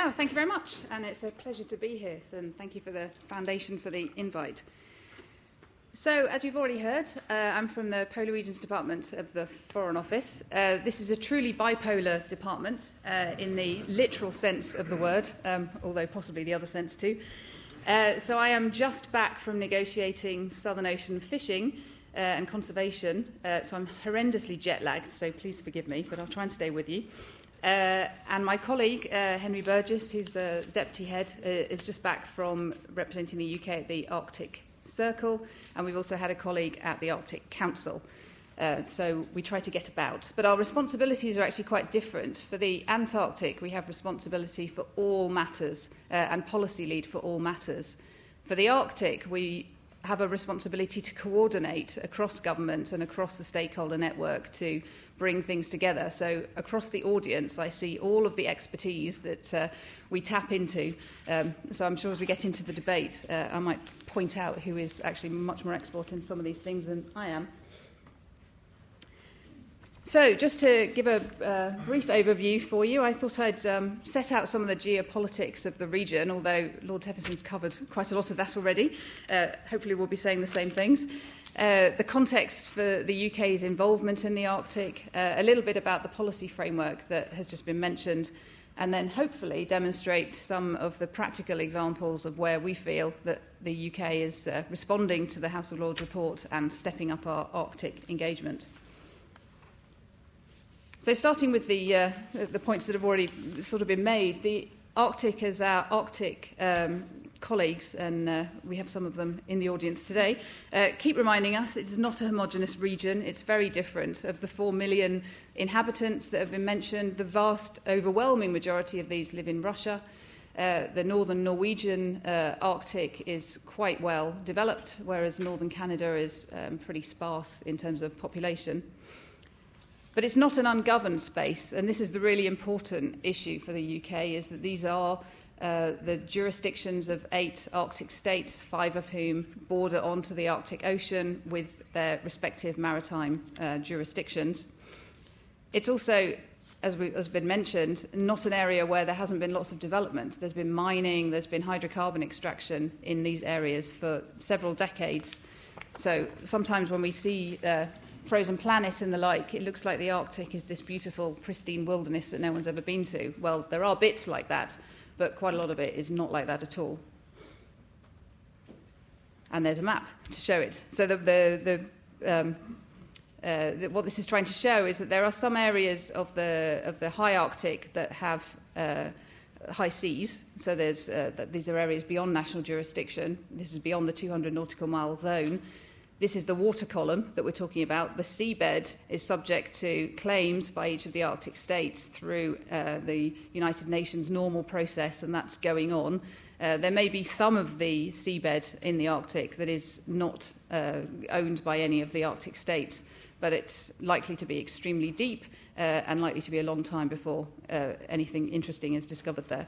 Yeah, thank you very much. And it's a pleasure to be here. So, and thank you for the Foundation for the invite. So, as you've already heard, I'm from the Polar Regions Department of the Foreign Office. This is a truly bipolar department in the literal sense of the word, although possibly the other sense too. So I am just back from negotiating Southern Ocean fishing and conservation. So I'm horrendously jet-lagged, so please forgive me, but I'll try and stay with you. And my colleague, Henry Burgess, who's a deputy head, is just back from representing the UK at the Arctic Circle, and we've also had a colleague at the Arctic Council. So we try to get about. But our responsibilities are actually quite different. For the Antarctic, we have responsibility for all matters and policy lead for all matters. For the Arctic, we have a responsibility to coordinate across government and across the stakeholder network to bring things together. So across the audience, I see all of the expertise that we tap into. So I'm sure as we get into the debate, I might point out who is actually much more expert in some of these things than I am. So just to give a brief overview for you, I thought I'd set out some of the geopolitics of the region, although Lord Teffeson's covered quite a lot of that already. Hopefully we'll be saying the same things. The context for the UK's involvement in the Arctic, a little bit about the policy framework that has just been mentioned, and then hopefully demonstrate some of the practical examples of where we feel that the UK is responding to the House of Lords report and stepping up our Arctic engagement. So starting with the points that have already sort of been made, the Arctic, as our Arctic colleagues, and we have some of them in the audience today, keep reminding us it is not a homogenous region. It's very different. Of the 4 million inhabitants that have been mentioned, the vast, overwhelming majority of these live in Russia. The northern Norwegian Arctic is quite well developed, whereas northern Canada is pretty sparse in terms of population. But it's not an ungoverned space, and this is the really important issue for the UK, is that these are the jurisdictions of 8 Arctic states, 5 of whom border onto the Arctic Ocean with their respective maritime jurisdictions. It's also, as has been mentioned, not an area where there hasn't been lots of development. There's been mining, there's been hydrocarbon extraction in these areas for several decades. So sometimes when we see Frozen Planet and the like, it looks like the Arctic is this beautiful, pristine wilderness that no one's ever been to. Well, there are bits like that, but quite a lot of it is not like that at all. And there's a map to show it. So what this is trying to show is that there are some areas of the high Arctic that have high seas. So these are areas beyond national jurisdiction. This is beyond the 200 nautical mile zone. This is the water column that we're talking about. The seabed is subject to claims by each of the Arctic states through the United Nations normal process, and that's going on. There may be some of the seabed in the Arctic that is not owned by any of the Arctic states, but it's likely to be extremely deep and likely to be a long time before anything interesting is discovered there.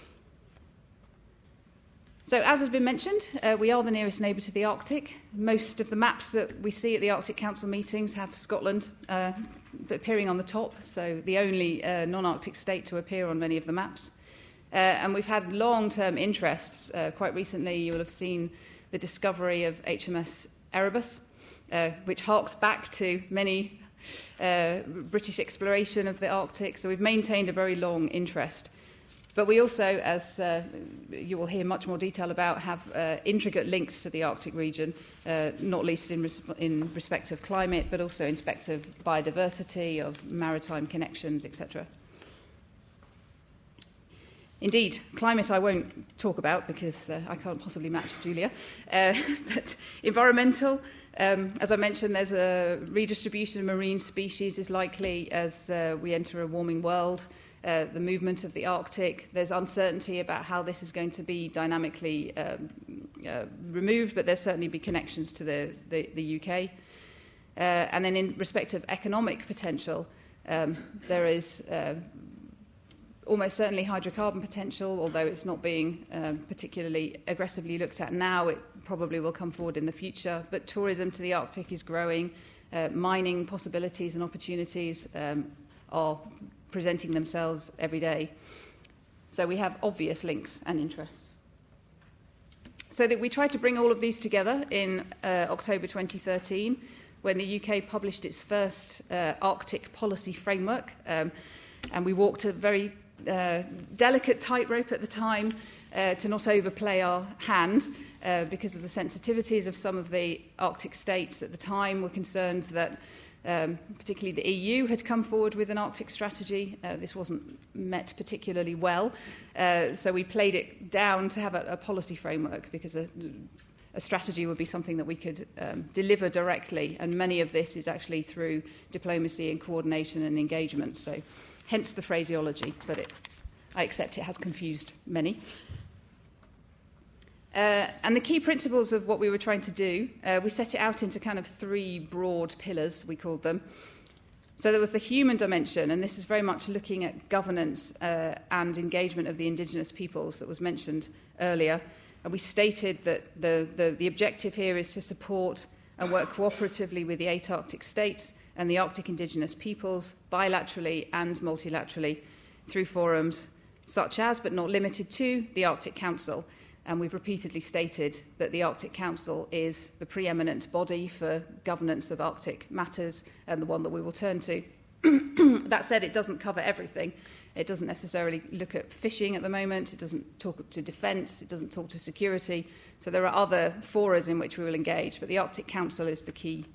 So, as has been mentioned, we are the nearest neighbour to the Arctic. Most of the maps that we see at the Arctic Council meetings have Scotland appearing on the top, so the only non-Arctic state to appear on many of the maps. And we've had long-term interests. Quite recently, you will have seen the discovery of HMS Erebus, which harks back to many British exploration of the Arctic. So we've maintained a very long interest. But we also, as you will hear much more detail about, have intricate links to the Arctic region, not least in respect of climate, but also in respect of biodiversity, of maritime connections, etc. Indeed, climate I won't talk about because I can't possibly match Julia. But environmental, as I mentioned, there's a redistribution of marine species is likely as we enter a warming world. The movement of the Arctic. There's uncertainty about how this is going to be dynamically removed, but there'll certainly be connections to the UK. And then in respect of economic potential, there is almost certainly hydrocarbon potential, although it's not being particularly aggressively looked at now. It probably will come forward in the future. But tourism to the Arctic is growing. Mining possibilities and opportunities are presenting themselves every day. So we have obvious links and interests. So that we tried to bring all of these together in October 2013, when the UK published its first Arctic policy framework. And we walked a very delicate tightrope at the time to not overplay our hand because of the sensitivities of some of the Arctic states at the time were concerned that particularly the EU had come forward with an Arctic strategy. This wasn't met particularly well, so we played it down to have a policy framework because a strategy would be something that we could deliver directly, and many of this is actually through diplomacy and coordination and engagement, so hence the phraseology, but I accept it has confused many. And the key principles of what we were trying to do, we set it out into kind of three broad pillars, we called them. So there was the human dimension, and this is very much looking at governance and engagement of the indigenous peoples that was mentioned earlier. And we stated that the objective here is to support and work cooperatively with the 8 Arctic states and the Arctic indigenous peoples, bilaterally and multilaterally, through forums such as, but not limited to, the Arctic Council. And we've repeatedly stated that the Arctic Council is the preeminent body for governance of Arctic matters and the one that we will turn to. That said, it doesn't cover everything. It doesn't necessarily look at fishing at the moment. It doesn't talk to defence. It doesn't talk to security. So there are other forums in which we will engage, but the Arctic Council is the key.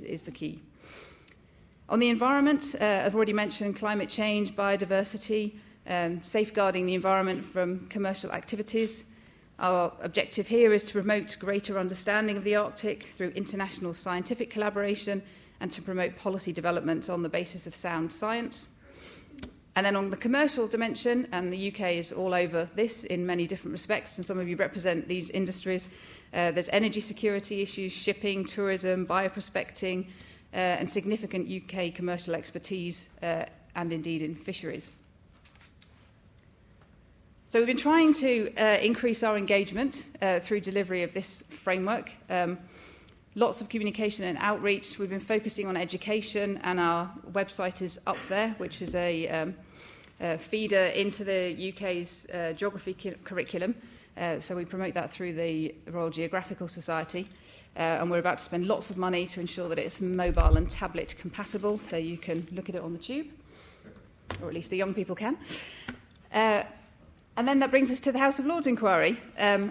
On the environment, I've already mentioned climate change, biodiversity, safeguarding the environment from commercial activities. Our objective here is to promote greater understanding of the Arctic through international scientific collaboration and to promote policy development on the basis of sound science. And then on the commercial dimension, and the UK is all over this in many different respects, and some of you represent these industries, there's energy security issues, shipping, tourism, bioprospecting, and significant UK commercial expertise, and indeed in fisheries. So we've been trying to increase our engagement through delivery of this framework. Lots of communication and outreach. We've been focusing on education, and our website is up there, which is a feeder into the UK's geography curriculum. So we promote that through the Royal Geographical Society. And we're about to spend lots of money to ensure that it's mobile and tablet compatible, so you can look at it on the tube, or at least the young people can. And then that brings us to the House of Lords inquiry. I'm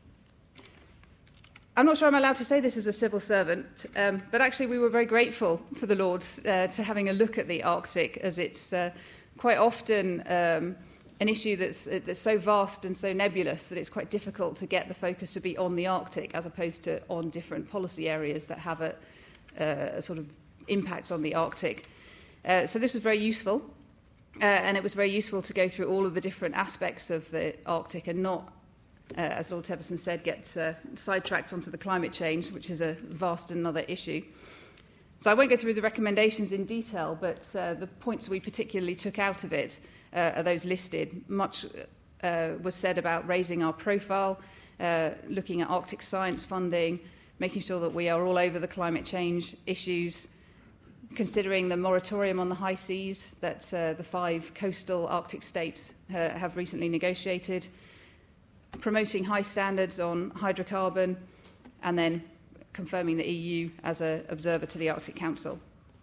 not sure I'm allowed to say this as a civil servant, but actually we were very grateful for the Lords to having a look at the Arctic, as it's quite often an issue that's so vast and so nebulous that it's quite difficult to get the focus to be on the Arctic as opposed to on different policy areas that have a sort of impact on the Arctic. So this was very useful. And it was very useful to go through all of the different aspects of the Arctic and not, as Lord Teverson said, get sidetracked onto the climate change, which is a vast another issue. So I won't go through the recommendations in detail, but the points we particularly took out of it are those listed. Much was said about raising our profile, looking at Arctic science funding, making sure that we are all over the climate change issues, considering the moratorium on the high seas that the 5 coastal Arctic states have recently negotiated, promoting high standards on hydrocarbon, and then confirming the EU as an observer to the Arctic Council.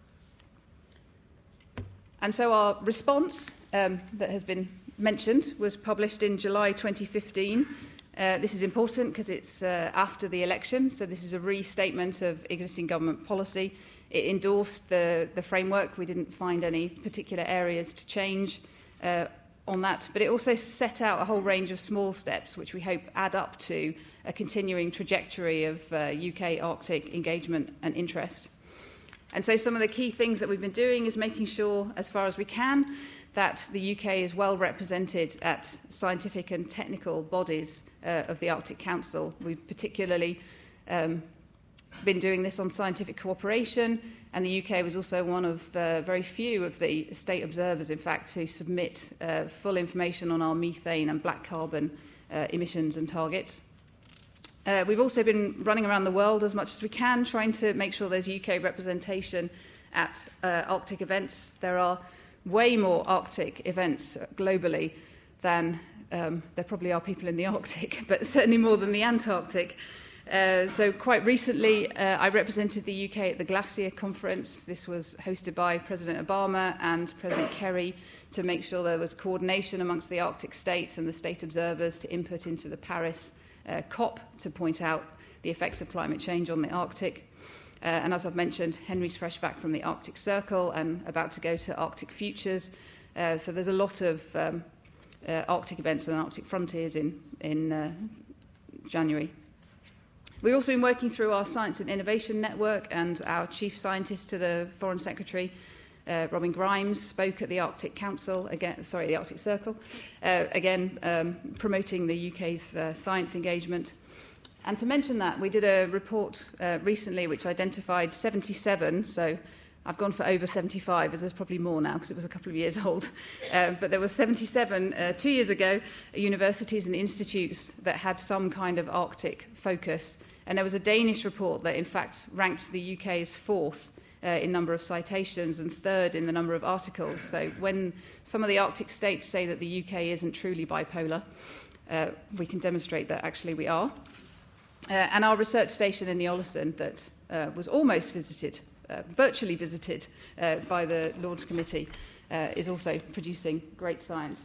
And so our response that has been mentioned was published in July 2015. This is important because it's after the election, so this is a restatement of existing government policy. It endorsed the framework. We didn't find any particular areas to change on that, but it also set out a whole range of small steps which we hope add up to a continuing trajectory of UK Arctic engagement and interest. And so some of the key things that we've been doing is making sure, as far as we can, that the UK is well represented at scientific and technical bodies of the Arctic Council. We've particularly been doing this on scientific cooperation, and the UK was also one of very few of the state observers, in fact, to submit full information on our methane and black carbon emissions and targets. We've also been running around the world as much as we can, trying to make sure there's UK representation at Arctic events. There are way more Arctic events globally than there probably are people in the Arctic, but certainly more than the Antarctic. So quite recently, I represented the UK at the Glacier Conference. This was hosted by President Obama and President Kerry to make sure there was coordination amongst the Arctic states and the state observers to input into the Paris COP to point out the effects of climate change on the Arctic. And as I've mentioned, Henry's fresh back from the Arctic Circle and about to go to Arctic Futures. So there's a lot of Arctic events and Arctic frontiers in January. We've also been working through our Science and Innovation Network, and our Chief Scientist to the Foreign Secretary, Robin Grimes, spoke at the Arctic Council, the Arctic Circle, promoting the UK's science engagement. And to mention that, we did a report recently which identified 77, so I've gone for over 75, as there's probably more now because it was a couple of years old. But there were 77 2 years ago, universities and institutes that had some kind of Arctic focus. And there was a Danish report that in fact ranked the UK as fourth in number of citations and third in the number of articles. So when some of the Arctic states say that the UK isn't truly bipolar, we can demonstrate that actually we are. And our research station in the Olleston that was almost visited, virtually visited by the Lords Committee, is also producing great science.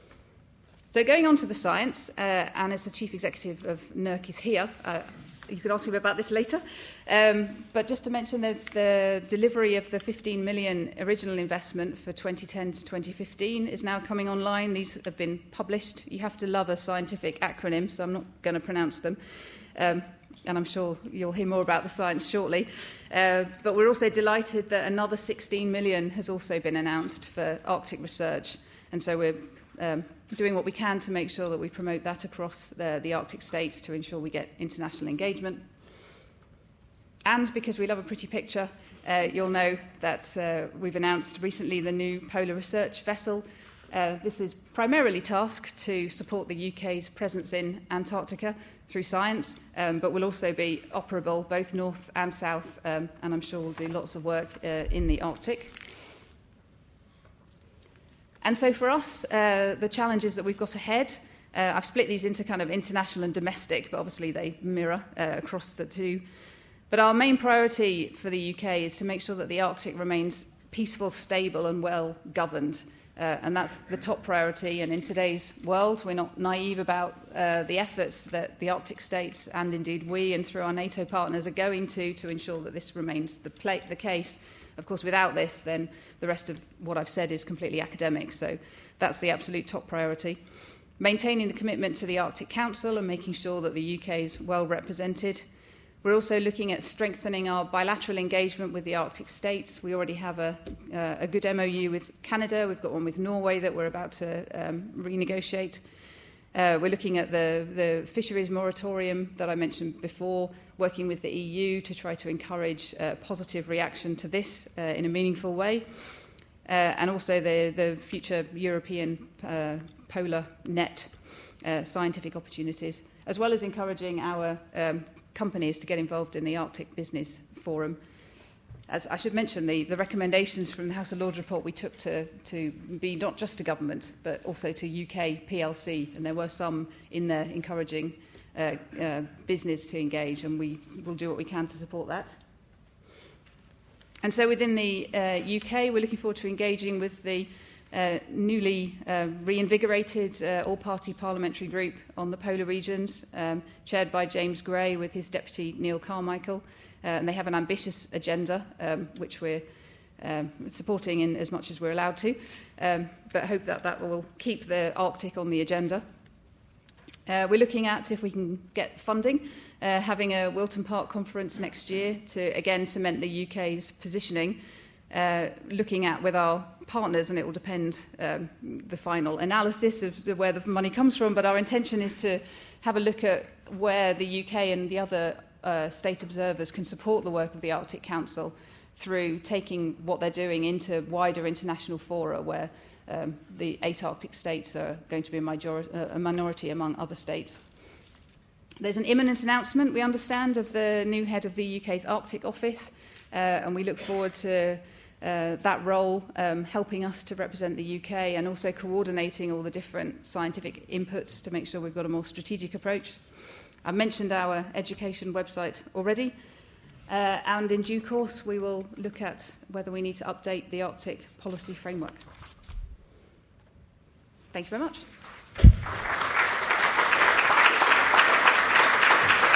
So going on to the science, and as the Chief Executive of NERC is here, you can ask him about this later, but just to mention that the delivery of the 15 million original investment for 2010 to 2015 is now coming online. These have been published. You have to love a scientific acronym, so I'm not going to pronounce them. And I'm sure you'll hear more about the science shortly. But we're also delighted that another 16 million has also been announced for Arctic research. And so we're doing what we can to make sure that we promote that across the Arctic states to ensure we get international engagement. And because we love a pretty picture, you'll know that we've announced recently the new polar research vessel. This is primarily tasked to support the UK's presence in Antarctica through science, but will also be operable both north and south, and I'm sure we'll do lots of work in the Arctic. And so for us, the challenges that we've got ahead, I've split these into kind of international and domestic, but obviously they mirror across the two. But our main priority for the UK is to make sure that the Arctic remains peaceful, stable and well governed. And that's the top priority. And in today's world, we're not naive about the efforts that the Arctic states and indeed we and through our NATO partners are going to ensure that this remains the case. Of course, without this, then the rest of what I've said is completely academic. So that's the absolute top priority. Maintaining the commitment to the Arctic Council and making sure that the UK is well represented. We're also looking at strengthening our bilateral engagement with the Arctic states. We already have a good MOU with Canada. We've got one with Norway that we're about to renegotiate. We're looking at the fisheries moratorium that I mentioned before, working with the EU to try to encourage a positive reaction to this in a meaningful way. And also the future European polar net scientific opportunities, as well as encouraging our companies to get involved in the Arctic Business Forum. As I should mention, the recommendations from the House of Lords report we took to be not just to government, but also to UK PLC, and there were some in there encouraging business to engage, and we will do what we can to support that. And so within the UK, we're looking forward to engaging with the newly reinvigorated all-party parliamentary group on the polar regions, chaired by James Gray with his deputy Neil Carmichael. And they have an ambitious agenda, which we're supporting in as much as we're allowed to, but hope that will keep the Arctic on the agenda. We're looking at, if we can get funding, having a Wilton Park conference next year to, again, cement the UK's positioning, looking at with our partners, and it will depend the final analysis of where the money comes from, but our intention is to have a look at where the UK and the other state observers can support the work of the Arctic Council through taking what they're doing into wider international fora where the 8 Arctic states are going to be a minority among other states. There's an imminent announcement, we understand, of the new head of the UK's Arctic office, and we look forward to that role, helping us to represent the UK and also coordinating all the different scientific inputs to make sure we've got a more strategic approach. I mentioned our education website already, and in due course we will look at whether we need to update the Arctic policy framework. Thank you very much.